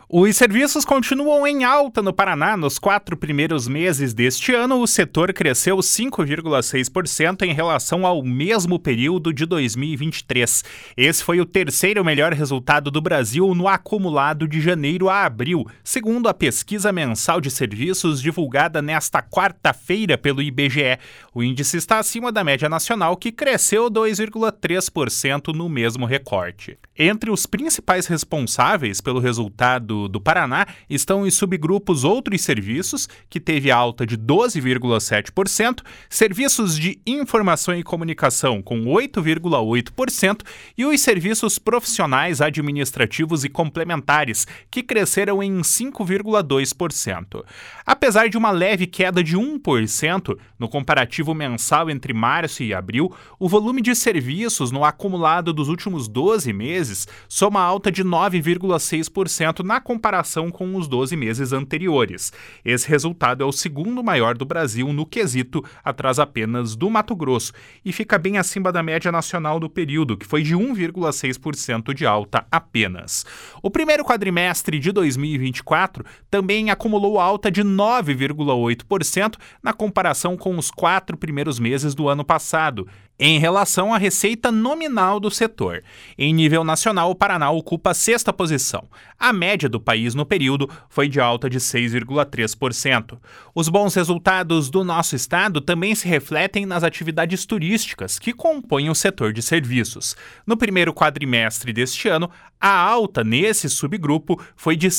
Os serviços continuam em alta no Paraná. Nos 4 primeiros meses deste ano, o setor cresceu 5,6% em relação ao mesmo período de 2023. Esse foi o terceiro melhor resultado do Brasil no acumulado de janeiro a abril, segundo a pesquisa mensal de serviços divulgada nesta quarta-feira pelo IBGE. O índice está acima da média nacional, que cresceu 2,3% no mesmo recorte. Entre os principais responsáveis pelo resultado do Paraná estão os subgrupos Outros Serviços, que teve alta de 12,7%, Serviços de Informação e Comunicação com 8,8% e os Serviços Profissionais Administrativos e Complementares, que cresceram em 5,2%. Apesar de uma leve queda de 1% no comparativo mensal entre março e abril, o volume de serviços no acumulado dos últimos 12 meses soma alta de 9,6% na comparação com os 12 meses anteriores. Esse resultado é o segundo maior do Brasil no quesito, atrás apenas do Mato Grosso, e fica bem acima da média nacional do período, que foi de 1,6% de alta apenas. O primeiro quadrimestre de 2024 também acumulou alta de 9,8% na comparação com os 4 primeiros meses do ano passado, em relação à receita nominal do setor. Em nível nacional, o Paraná ocupa a 6ª posição. A média do país no período foi de alta de 6,3%. Os bons resultados do nosso estado também se refletem nas atividades turísticas que compõem o setor de serviços. No primeiro quadrimestre deste ano, a alta nesse subgrupo foi de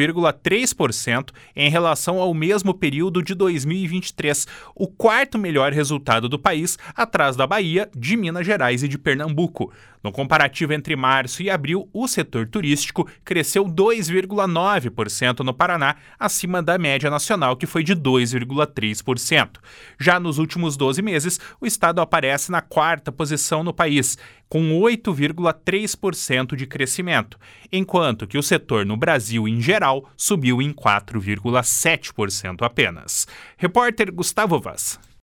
5,3% em relação ao mesmo período de 2023, o quarto melhor resultado do país, atrás da Bahia, de Minas Gerais e de Pernambuco. No comparativo entre março e abril, o setor turístico cresceu 2,9% no Paraná, acima da média nacional, que foi de 2,3%. Já nos últimos 12 meses, o estado aparece na 4ª posição no país, com 8,3% de crescimento, enquanto que o setor no Brasil em geral subiu em 4,7% apenas. Repórter Gustavo Vaz.